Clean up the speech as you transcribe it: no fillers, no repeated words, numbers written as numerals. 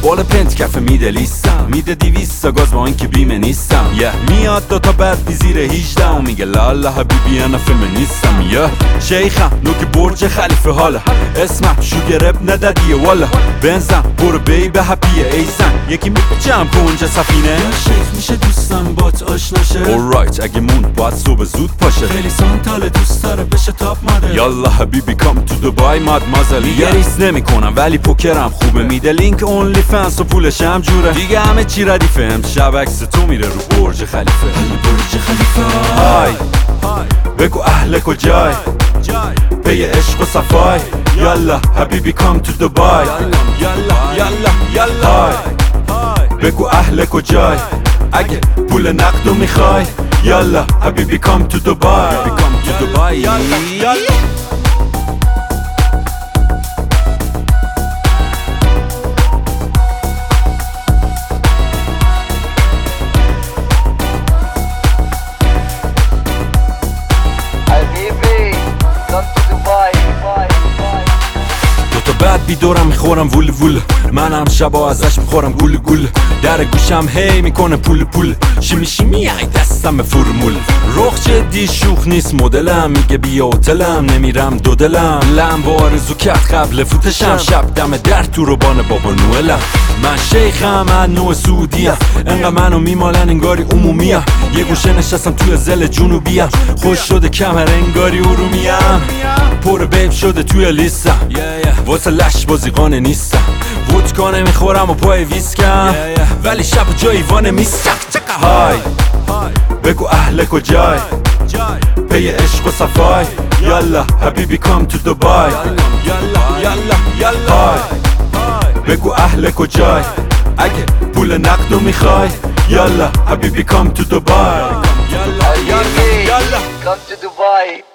بالا پنت کف میده لیستم، میده 200 گاز با این که بیمه نیستم. میاد دوتا بعد زیر 18 و میگه لالا حبیبی انا فمینیستم. شیخم نوک برج خلیفه حالا اسمم شوگرب ندادیه والا بنزم برو بیبه هپیه ایزن یکی میپیچم پونج سفینه. شیخ میشه دوستم بات آشناشه alright اگه مون باید صبح زود پاشه. خیلی سانتاله دوست داره بشه تاپ مادر. یالا حبیبی کام تو دبای مادمازل. یه ریس نمی کنم ولی پوکرم خوبه. میده لینک اونلی فنس و پولشم جوره دیگه همه چی ردیفه. امشب عکس تو میره رو برج خلیفه. برج خلیفه های بگو اهل کجای پی عشق و صفای. یالا حبیبی کام تو دبای. یالا بگو اهل کجای اگه پول نقدو میخوای. یالا حبیبی کام تو دبای. بعد بیدارم میخورم وول وول. منم شبا ازش میخورم گول گول. در گوشم هی میکنه پول پول. شیمی شیمی ای دستم فرمول. رخ جدی شوخ نیست مدلم. میگه بیا هتلم نمیرم دو دلم. لم آرزو کرد قبل فوتشم. شب دم در تو روبان بابا نوئلم. من شیخم من نوع سعودیم. انقدر منو میمالن انگاری عمومیم. یه گوشه نشستم توی زل جنوبیم. خوش شده کمر انگاری ارومیم. پر بیب شده توی لیستم. واسه لش بازیقانه نیستم. ودکا نمیخورم و پای ویسکم. ولی شب جای وانه میستم. های بگو اهل کجای پی عشق و صفای. یالا حبیبی کام تو دبای. های بگو اهل کجای اگه پول نقدو میخوای. یالا حبیبی کام تو دبای. Come to Dubai.